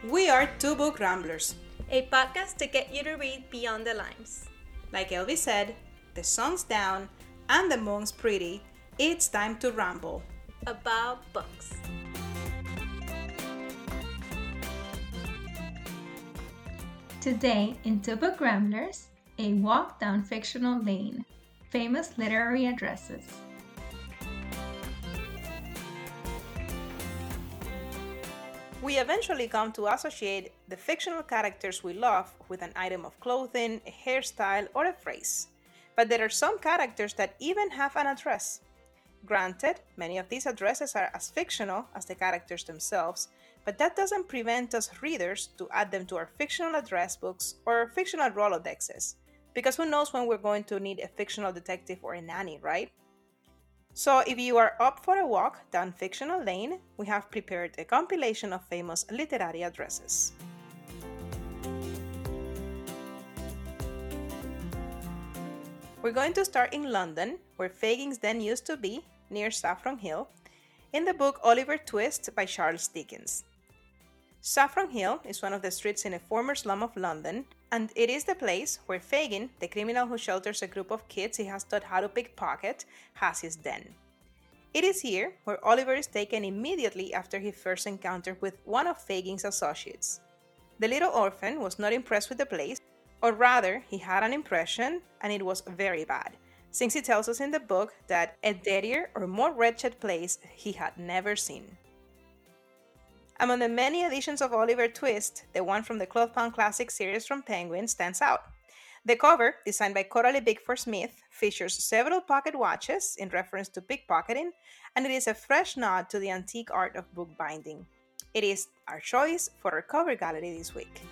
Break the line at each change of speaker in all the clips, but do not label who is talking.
We are Two Book Ramblers.
A podcast to get you to read beyond the lines.
Like Elvis said, the sun's down and the moon's pretty. It's time to ramble.
About books.
Today in Two Book Ramblers, a walk down fictional lane, famous literary addresses.
We eventually come to associate the fictional characters we love with an item of clothing, a hairstyle, or a phrase. But there are some characters that even have an address. Granted, many of these addresses are as fictional as the characters themselves, but that doesn't prevent us readers to add them to our fictional address books or fictional Rolodexes, because who knows when we're going to need a fictional detective or a nanny, right? So if you are up for a walk down fictional lane, we have prepared a compilation of famous literary addresses. We're going to start in London, where Fagin's Den used to be, near Saffron Hill, in the book Oliver Twist by Charles Dickens. Saffron Hill is one of the streets in a former slum of London, and it is the place where Fagin, the criminal who shelters a group of kids he has taught how to pickpocket, has his den. It is here where Oliver is taken immediately after his first encounter with one of Fagin's associates. The little orphan was not impressed with the place, or rather, he had an impression, and it was very bad, since he tells us in the book that a dirtier or more wretched place he had never seen. Among the many editions of Oliver Twist, the one from the Clothbound Classic series from Penguin stands out. The cover, designed by Coralie Bickford-Smith, features several pocket watches in reference to pickpocketing, and it is a fresh nod to the antique art of bookbinding. It is our choice for our cover gallery this week.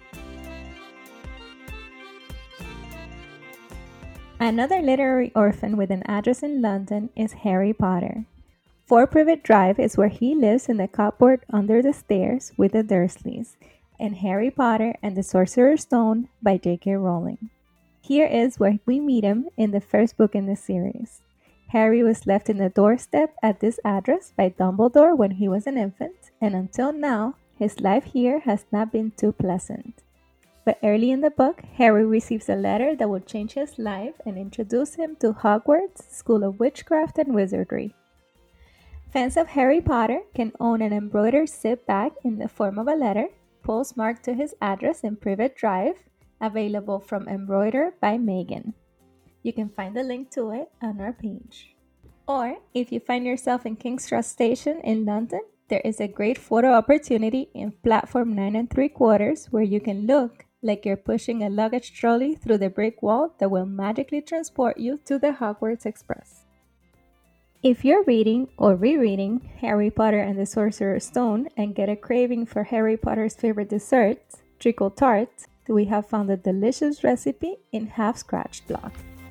Another literary orphan with an address in London is Harry Potter. 4 Privet Drive is where he lives in the cupboard under the stairs with the Dursleys, in Harry Potter and the Sorcerer's Stone by J.K. Rowling. Here is where we meet him in the first book in the series. Harry was left in the doorstep at this address by Dumbledore when he was an infant, and until now, his life here has not been too pleasant. But early in the book, Harry receives a letter that will change his life and introduce him to Hogwarts School of Witchcraft and Wizardry. Fans of Harry Potter can own an embroidered zip bag in the form of a letter, postmarked to his address in Privet Drive, available from Embroider by Megan. You can find the link to it on our page. Or, if you find yourself in King's Cross Station in London, there is a great photo opportunity in platform 9 3/4 where you can look like you're pushing a luggage trolley through the brick wall that will magically transport you to the Hogwarts Express. If you're reading or rereading Harry Potter and the Sorcerer's Stone and get a craving for Harry Potter's favorite dessert, treacle tart, we have found a delicious recipe in Half Scratched blog.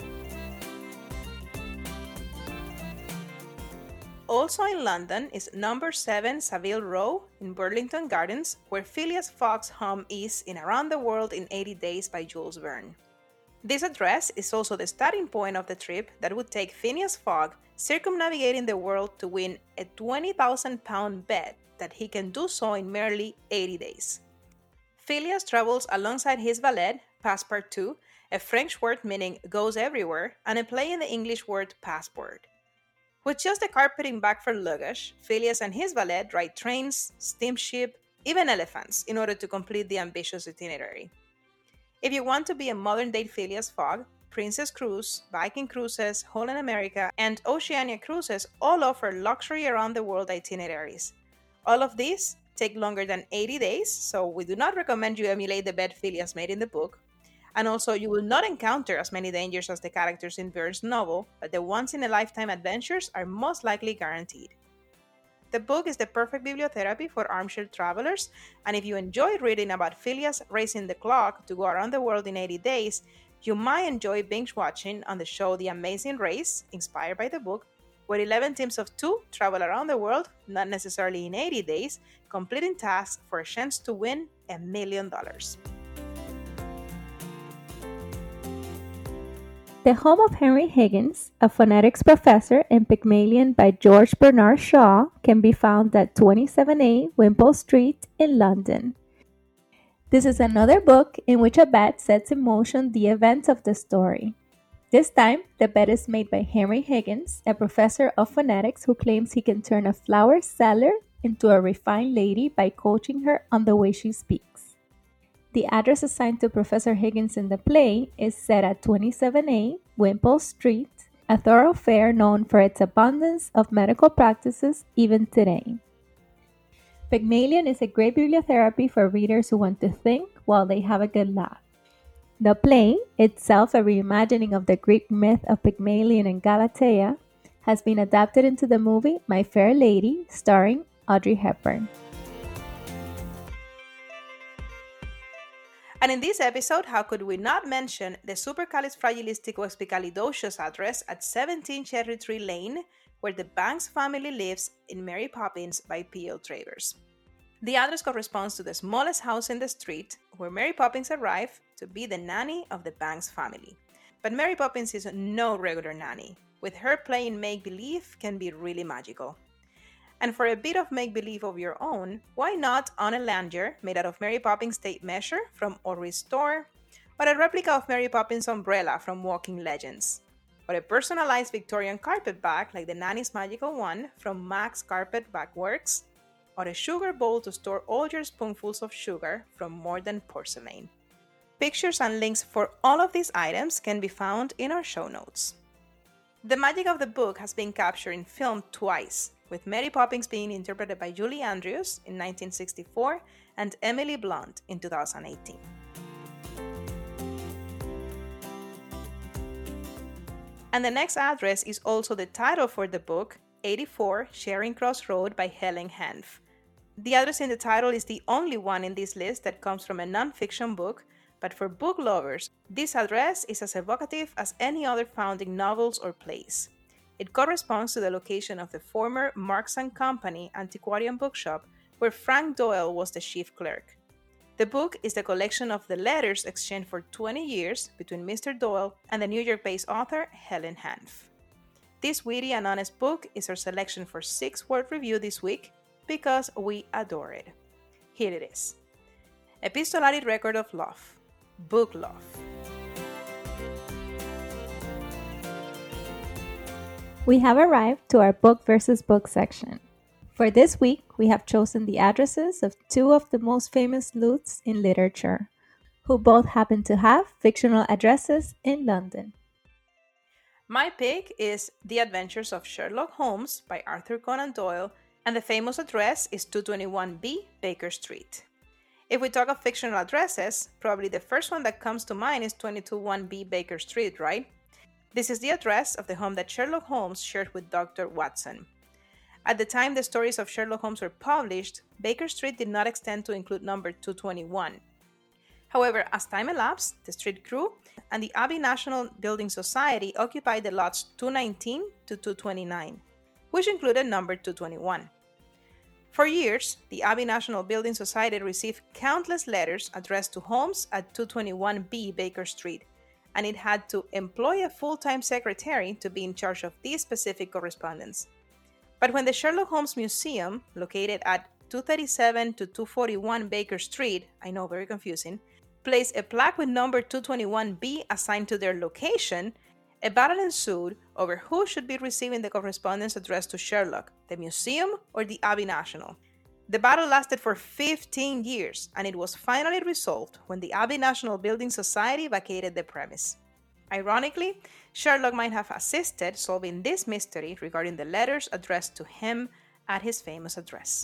Also in London is number 7 Savile Row in Burlington Gardens, where Phileas Fogg's home is in Around the World in 80 Days by Jules Verne. This address is also the starting point of the trip that would take Phineas Fogg circumnavigating the world to win a £20,000 bet that he can do so in merely 80 days. Phileas travels alongside his valet, Passepartout, a French word meaning goes everywhere, and a play in the English word passport. With just a carpeting bag for luggage, Phileas and his valet ride trains, steamship, even elephants in order to complete the ambitious itinerary. If you want to be a modern-day Phileas Fogg, Princess Cruise, Viking Cruises, Holland America, and Oceania Cruises all offer luxury around-the-world itineraries. All of these take longer than 80 days, so we do not recommend you emulate the bet Phileas made in the book. And also, you will not encounter as many dangers as the characters in Verne's novel, but the once-in-a-lifetime adventures are most likely guaranteed. The book is the perfect bibliotherapy for armchair travelers, and if you enjoy reading about Phileas racing the clock to go around the world in 80 days, you might enjoy binge watching on the show The Amazing Race, inspired by the book, where 11 teams of 2 travel around the world, not necessarily in 80 days, completing tasks for a chance to win $1 million.
The Home of Henry Higgins, a phonetics professor in Pygmalion by George Bernard Shaw, can be found at 27A Wimpole Street in London. This is another book in which a bet sets in motion the events of the story. This time, the bet is made by Henry Higgins, a professor of phonetics who claims he can turn a flower seller into a refined lady by coaching her on the way she speaks. The address assigned to Professor Higgins in the play is set at 27A Wimpole Street, a thoroughfare known for its abundance of medical practices even today. Pygmalion is a great bibliotherapy for readers who want to think while they have a good laugh. The play, itself a reimagining of the Greek myth of Pygmalion and Galatea, has been adapted into the movie My Fair Lady, starring Audrey Hepburn.
And in this episode, how could we not mention the supercalifragilisticexpialidocious address at 17 Cherry Tree Lane, where the Banks family lives in Mary Poppins by P.L. Travers. The address corresponds to the smallest house in the street where Mary Poppins arrived to be the nanny of the Banks family. But Mary Poppins is no regular nanny. With her playing make-believe can be really magical. And for a bit of make-believe of your own, why not on a lanyard made out of Mary Poppins tape measure from Orry's store, or a replica of Mary Poppins umbrella from Walking Legends, or a personalized Victorian carpet bag like the Nanny's Magical One from Max Carpet Bag Works, or a sugar bowl to store all your spoonfuls of sugar from More Than Porcelain. Pictures and links for all of these items can be found in our show notes. The magic of the book has been captured in film twice, with Mary Poppins being interpreted by Julie Andrews in 1964 and Emily Blunt in 2018. And the next address is also the title for the book, 84 Charing Cross Road by Helen Hanff. The address in the title is the only one in this list that comes from a non-fiction book, but for book lovers, this address is as evocative as any other found in novels or plays. It corresponds to the location of the former Marks & Company antiquarian bookshop where Frank Doyle was the chief clerk. The book is the collection of the letters exchanged for 20 years between Mr. Doyle and the New York-based author Helen Hanff. This witty and honest book is our selection for 6-word review this week because we adore it. Here it is. Epistolary Record of Love. Book Love.
We have arrived to our book versus book section. For this week, we have chosen the addresses of two of the most famous sleuths in literature, who both happen to have fictional addresses in London.
My pick is The Adventures of Sherlock Holmes by Arthur Conan Doyle, and the famous address is 221B Baker Street. If we talk of fictional addresses, probably the first one that comes to mind is 221B Baker Street, right? This is the address of the home that Sherlock Holmes shared with Dr. Watson. At the time the stories of Sherlock Holmes were published, Baker Street did not extend to include number 221. However, as time elapsed, the street grew, and the Abbey National Building Society occupied the lots 219 to 229, which included number 221. For years, the Abbey National Building Society received countless letters addressed to Holmes at 221B Baker Street, and it had to employ a full-time secretary to be in charge of this specific correspondence. But when the Sherlock Holmes Museum, located at 237 to 241 Baker Street, I know, very confusing, placed a plaque with number 221B assigned to their location, a battle ensued over who should be receiving the correspondence addressed to Sherlock, the museum or the Abbey National. The battle lasted for 15 years, and it was finally resolved when the Abbey National Building Society vacated the premise. Ironically, Sherlock might have assisted solving this mystery regarding the letters addressed to him at his famous address.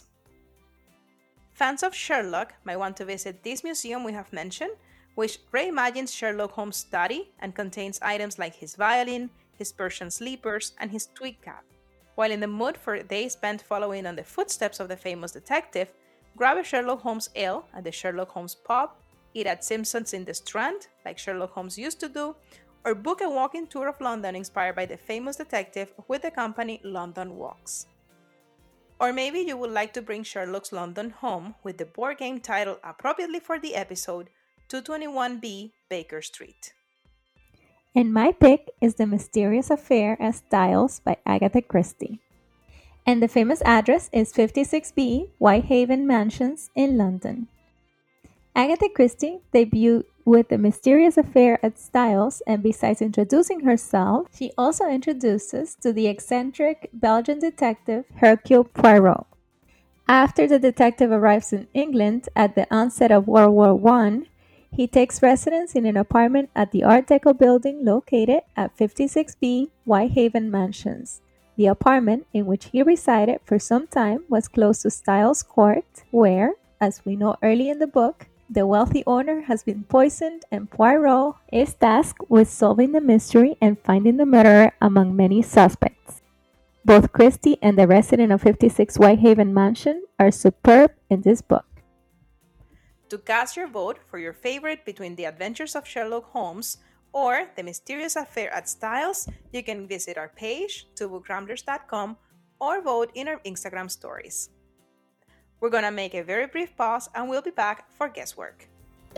Fans of Sherlock might want to visit this museum we have mentioned, which reimagines Sherlock Holmes' study and contains items like his violin, his Persian sleepers, and his twig cap. While in the mood for a day spent following on the footsteps of the famous detective, grab a Sherlock Holmes ale at the Sherlock Holmes pub, eat at Simpson's in the Strand, like Sherlock Holmes used to do, or book a walking tour of London inspired by the famous detective with the company London Walks. Or maybe you would like to bring Sherlock's London home with the board game title appropriately for the episode, 221B Baker Street.
And my pick is The Mysterious Affair at Styles by Agatha Christie. And the famous address is 56B Whitehaven Mansions in London. Agatha Christie debuted with The Mysterious Affair at Styles, and besides introducing herself, she also introduces to the eccentric Belgian detective Hercule Poirot. After the detective arrives in England at the onset of World War I, he takes residence in an apartment at the Art Deco building located at 56B Whitehaven Mansions. The apartment in which he resided for some time was close to Styles Court, where, as we know early in the book, the wealthy owner has been poisoned and Poirot is tasked with solving the mystery and finding the murderer among many suspects. Both Christie and the resident of 56 Whitehaven Mansion are superb in this book.
To cast your vote for your favorite between The Adventures of Sherlock Holmes or The Mysterious Affair at Styles, you can visit our page, twobookramblers.com, or vote in our Instagram stories. We're gonna make a very brief pause and we'll be back for guesswork.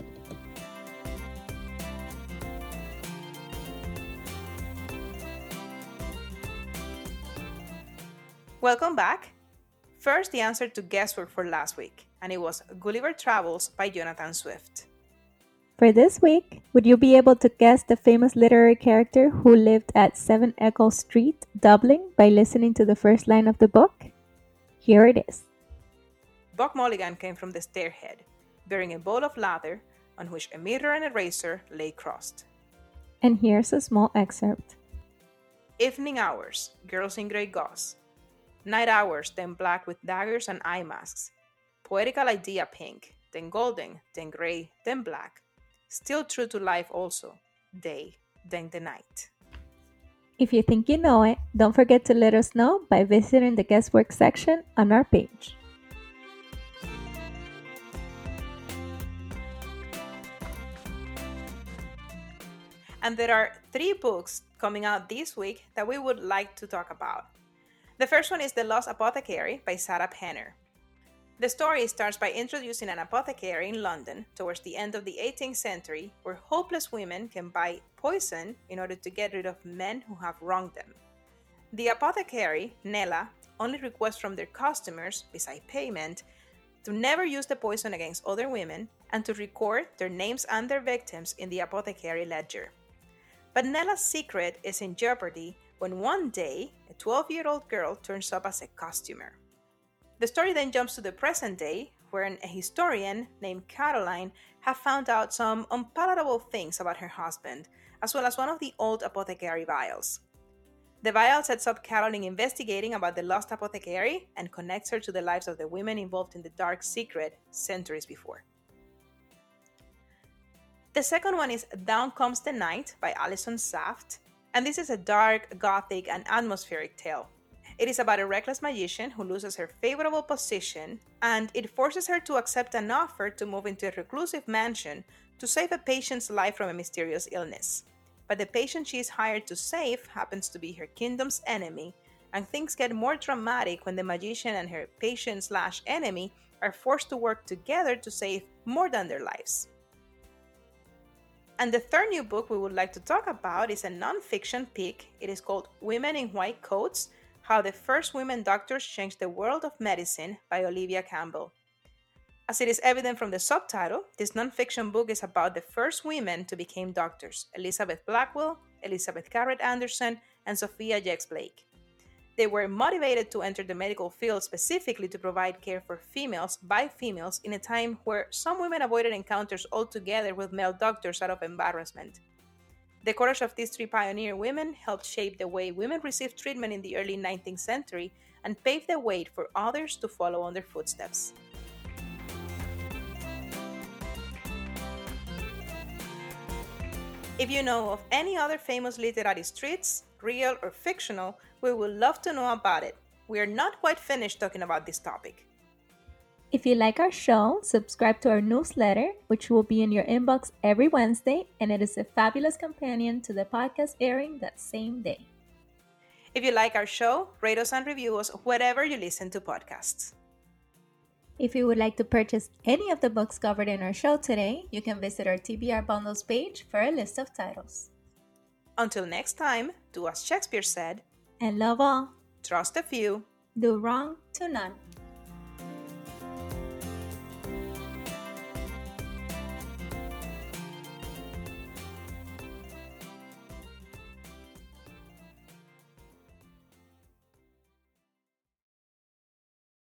Welcome back. First, the answer to guesswork for last week, and it was Gulliver Travels by Jonathan Swift.
For this week, would you be able to guess the famous literary character who lived at 7 Eccles Street, Dublin, by listening to the first line of the book? Here it is.
Buck Mulligan came from the stairhead, bearing a bowl of lather on which a mirror and a razor lay crossed.
And here's a small excerpt.
Evening hours, girls in grey gauze. Night hours, then black with daggers and eye masks. Poetical idea pink, then golden, then grey, then black. Still true to life also. Day, then the night.
If you think you know it, don't forget to let us know by visiting the guesswork section on our page.
And there are 3 books coming out this week that we would like to talk about. The first one is The Lost Apothecary by Sarah Penner. The story starts by introducing an apothecary in London towards the end of the 18th century where hopeless women can buy poison in order to get rid of men who have wronged them. The apothecary, Nella, only requests from their customers, beside payment, to never use the poison against other women and to record their names and their victims in the apothecary ledger. But Nella's secret is in jeopardy when one day a 12-year-old girl turns up as a costumer. The story then jumps to the present day, wherein a historian named Caroline has found out some unpalatable things about her husband, as well as one of the old apothecary vials. The vial sets up Caroline investigating about the lost apothecary and connects her to the lives of the women involved in the dark secret centuries before. The second one is Down Comes the Night by Alison Saft, and this is a dark, gothic, and atmospheric tale. It is about a reckless magician who loses her favorable position, and it forces her to accept an offer to move into a reclusive mansion to save a patient's life from a mysterious illness. But the patient she is hired to save happens to be her kingdom's enemy, and things get more dramatic when the magician and her patient/enemy are forced to work together to save more than their lives. And the third new book we would like to talk about is a non-fiction pick. It is called Women in White Coats: How the First Women Doctors Changed the World of Medicine by Olivia Campbell. As it is evident from the subtitle, this non-fiction book is about the first women to become doctors: Elizabeth Blackwell, Elizabeth Garrett Anderson, and Sophia Jex-Blake. They were motivated to enter the medical field specifically to provide care for females by females in a time where some women avoided encounters altogether with male doctors out of embarrassment. The courage of these 3 pioneer women helped shape the way women received treatment in the early 19th century and paved the way for others to follow in their footsteps. If you know of any other famous literary streets, real or fictional, we would love to know about it. We are not quite finished talking about this topic.
If you like our show, subscribe to our newsletter, which will be in your inbox every Wednesday, and it is a fabulous companion to the podcast airing that same day.
If you like our show, rate us and review us wherever you listen to podcasts.
If you would like to purchase any of the books covered in our show today, you can visit our TBR Bundles page for a list of titles.
Until next time, do as Shakespeare said,
and love all,
trust a few,
do wrong to none.